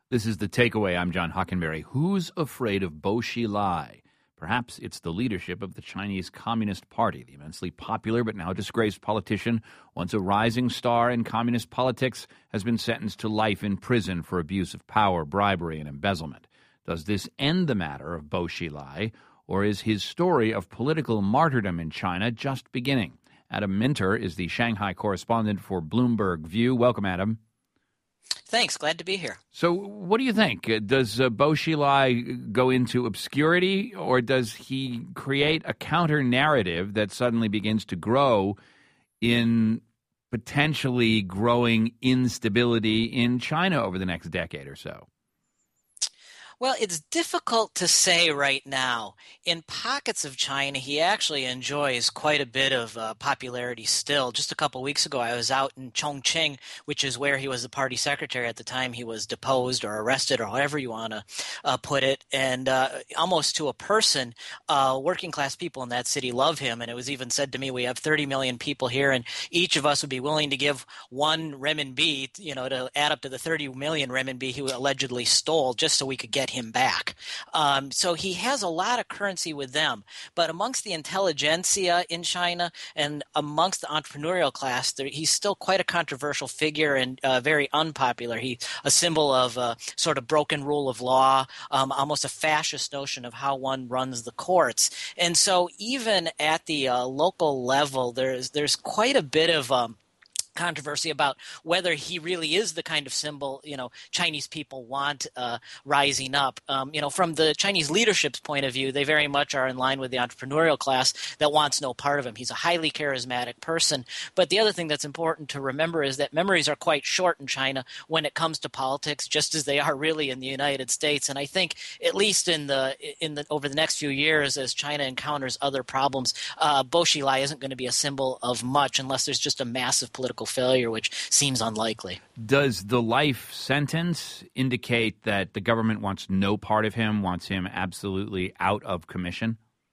This is The Takeaway. I'm John Hockenberry. Who's afraid of Bo Xilai? Perhaps it's the leadership of the Chinese Communist Party. The immensely popular but now disgraced politician, once a rising star in communist politics, has been sentenced to life in prison for abuse of power, bribery, and embezzlement. Does this end the matter of Bo Xilai, or is his story of political martyrdom in China just beginning? Adam Minter is the Shanghai correspondent for Bloomberg View. Welcome, Adam. Thanks. Glad to be here. So what do you think? Does Bo Xilai go into obscurity, or does he create a counter-narrative that suddenly begins to grow in potentially growing instability in China over the next decade or so? Well, it's difficult to say right now. In pockets of China, he actually enjoys quite a bit of popularity still. Just a couple weeks ago, I was out in Chongqing, which is where he was the party secretary at the time he was deposed or arrested or however you want to put it. And almost to a person, working class people in that city love him. And it was even said to me, we have 30 million people here, and each of us would be willing to give 1 renminbi, to add up to the 30 million renminbi he allegedly stole just so we could get him back. So he has a lot of currency with them. But amongst the intelligentsia in China and amongst the entrepreneurial class, he's still quite a controversial figure and very unpopular. He's a symbol of sort of broken rule of law, almost a fascist notion of how one runs the courts. And so even at the local level, there's quite a bit of controversy about whether he really is the kind of symbol, Chinese people want rising up. From the Chinese leadership's point of view, they very much are in line with the entrepreneurial class that wants no part of him. He's a highly charismatic person. But the other thing that's important to remember is that memories are quite short in China when it comes to politics, just as they are really in the United States. And I think at least in the over the next few years, as China encounters other problems, Bo Xilai isn't going to be a symbol of much unless there's just a massive political failure, which seems unlikely. Does the life sentence indicate that the government wants no part of him, wants him absolutely out of commission?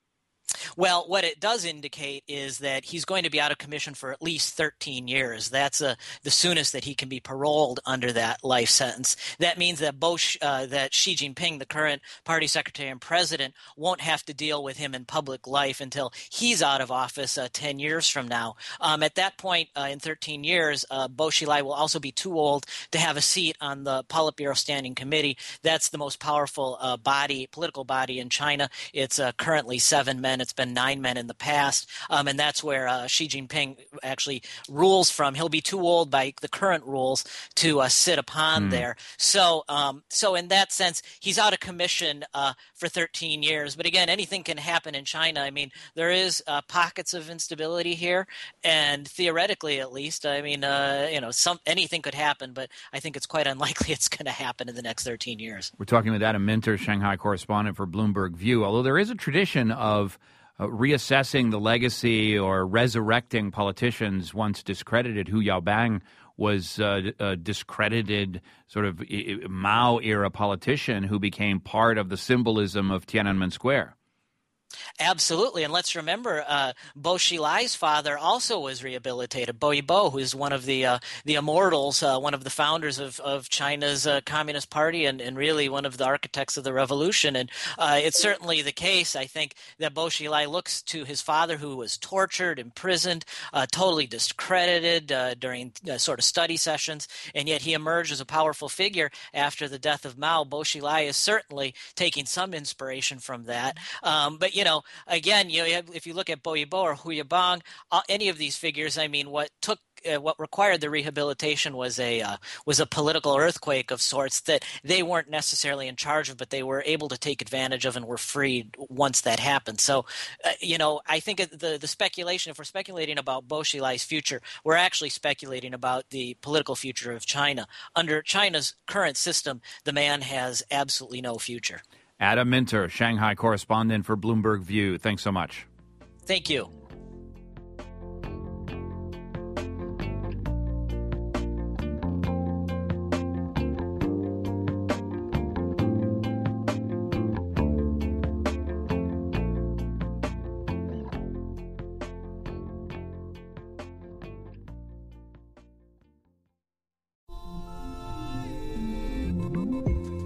Well, what it does indicate is that he's going to be out of commission for at least 13 years. That's the soonest that he can be paroled under that life sentence. That means that that Xi Jinping, the current party secretary and president, won't have to deal with him in public life until he's out of office 10 years from now. At that point, in 13 years, Bo Xilai will also be too old to have a seat on the Politburo Standing Committee. That's the most powerful political body in China. It's currently 7 men. It's been 9 men in the past, and that's where Xi Jinping actually rules from. He'll be too old by the current rules to sit upon there. So in that sense, he's out of commission for 13 years. But again, anything can happen in China. I mean, there is pockets of instability here, and theoretically, at least, anything could happen. But I think it's quite unlikely it's going to happen in the next 13 years. We're talking with Adam Minter, Shanghai correspondent for Bloomberg View. Although there is a tradition of reassessing the legacy or resurrecting politicians once discredited. Hu Yaobang was a discredited sort of Mao-era politician who became part of the symbolism of Tiananmen Square. Absolutely. And let's remember, Bo Xilai's father also was rehabilitated, Bo Yibo, who is one of the immortals, one of the founders of China's Communist Party and really one of the architects of the revolution. And it's certainly the case, I think, that Bo Xilai looks to his father, who was tortured, imprisoned, totally discredited during sort of study sessions, and yet he emerged as a powerful figure after the death of Mao. Bo Xilai is certainly taking some inspiration from that. But again, if you look at Bo Yibo or Hu Yaobang, any of these figures, I mean, what required the rehabilitation was a political earthquake of sorts that they weren't necessarily in charge of, but they were able to take advantage of and were freed once that happened. So, I think the speculation, if we're speculating about Bo Xilai's future, we're actually speculating about the political future of China. Under China's current system, the man has absolutely no future. Adam Minter, Shanghai correspondent for Bloomberg View. Thanks so much. Thank you.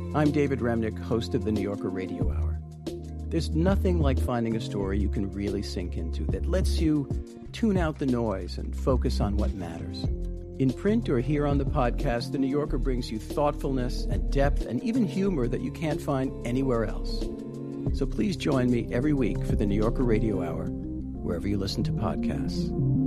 I'm David Remnick, host of the New Yorker Radio Hour. There's nothing like finding a story you can really sink into that lets you tune out the noise and focus on what matters. In print or here on the podcast, The New Yorker brings you thoughtfulness and depth and even humor that you can't find anywhere else. So please join me every week for the New Yorker Radio Hour, wherever you listen to podcasts.